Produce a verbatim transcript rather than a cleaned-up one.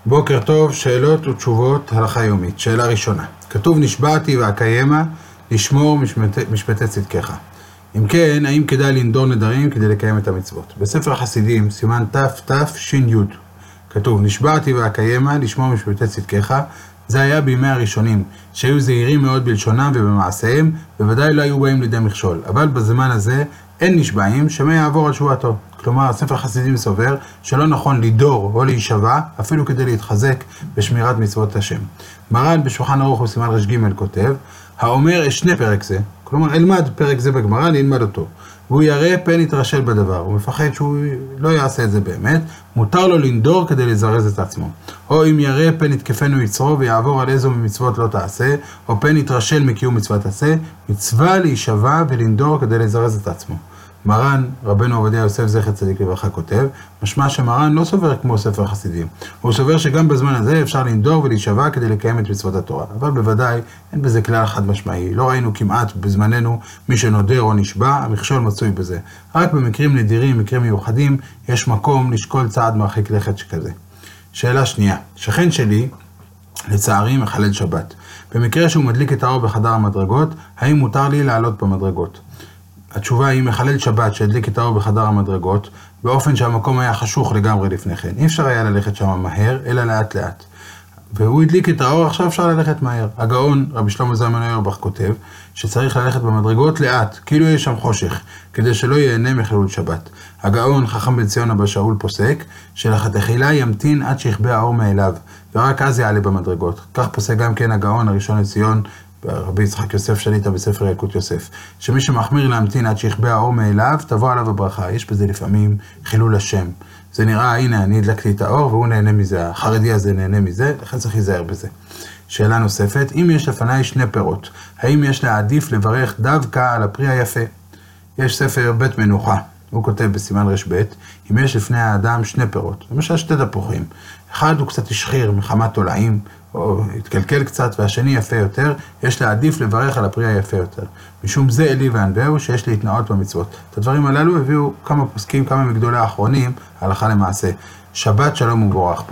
בוקר טוב, שאלות ותשובות, הלכה יומית. שאלה ראשונה. כתוב נשבעתי ואקיימה לשמור משפטי, משפטי צדקך. אם כן, האם כדאי לנדור נדרים כדי לקיים את המצוות? בספר החסידים, סימן תתש"י, כתוב נשבעתי ואקיימה לשמור משפטי צדקך. זה היה בימי הראשונים, שהיו זהירים מאוד בלשונם ובמעשיהם, בוודאי לא היו באים לידי מכשול. אבל בזמן הזה אין נשבעים שמא יעבור על שבועתו. כלומר, ספר החסידים סובר שלא נכון לדור או להישבע, אפילו כדי להתחזק בשמירת מצוות השם. מרן בשולחן ערוך וסימן רש ג' כותב, האומר אשנה פרק זה, כלומר אלמד פרק זה בגמרא, נלמד אותו, והוא יראה פן יתרשל בדבר, הוא מפחד שהוא לא יעשה את זה באמת, מותר לו לנדור כדי לזרז את עצמו. או אם יראה פן יתקפנו יצרו ויעבור על איזו ממצוות לא תעשה, או פן יתרשל מקיום מצוות עשה, מצווה להישבע ולנדור כדי לזרז את עצמו. מרן, רבנו עובדיה יוסף זכר צדיק לברכה כותב, משמע שמרן לא סובר כמו ספר החסידים. הוא סובר שגם בזמן הזה אפשר לנדור ולהישבע כדי לקיים את מצוות התורה. אבל בוודאי אין בזה כלל חד משמעי. לא ראינו כמעט בזמננו מי שנודר או נשבע, המכשול מצוי בזה. רק במקרים נדירים, מקרים מיוחדים, יש מקום לשקול צעד מרחיק לכת שכזה. שאלה שנייה. שכן שלי, לצערי, מחלל שבת. במקרה שהוא מדליק את האור בחדר המדרגות, האם מותר לי לעלות במדרגות? התשובה היא מחלל שבת שהדליק את האור בחדר המדרגות, באופן שהמקום היה חשוך לגמרי לפני כן. אי אפשר היה ללכת שם מהר, אלא לאט לאט. והוא הדליק את האור, עכשיו אפשר ללכת מהר. הגאון, רבי שלמה זלמן אוירבך כותב, שצריך ללכת במדרגות לאט, כאילו יש שם חושך, כדי שלא ייהנה מחילול שבת. הגאון, חכם בן ציון אבא שאול פוסק, שלכתחילה ימתין עד שיכבה האור מאליו, ורק אז יעלה במדרגות. כך פוסק גם כן הגאון הראשון לציון, רבי יצחק יוסף שליט"א בספר ילקוט יוסף, שמי שמחמיר להמתין עד שיכבה האור מאליו, תבוא עליו הברכה. יש בזה לפעמים חילול השם. זה נראה, הנה, אני הדלקתי את האור והוא נהנה מזה, החרדי הזה נהנה מזה, לכן צריך להיזהר בזה. שאלה נוספת, אם יש לפניי שני פירות, האם יש להעדיף לברך דווקא על הפרי היפה? יש ספר בית מנוחה, הוא כותב בסימן רש ב', אם יש לפני האדם שני פירות, למשל שתי תפוחים, אחד הוא קצת השחיר מחמת תולעים, או התקלקל קצת, והשני יפה יותר, יש להעדיף לברך על הפרי היפה יותר. משום זה אלי וענבהו שיש להתנאות במצוות. את הדברים הללו הביאו כמה פוסקים, כמה מגדולי האחרונים, הלכה למעשה. שבת שלום ובורך.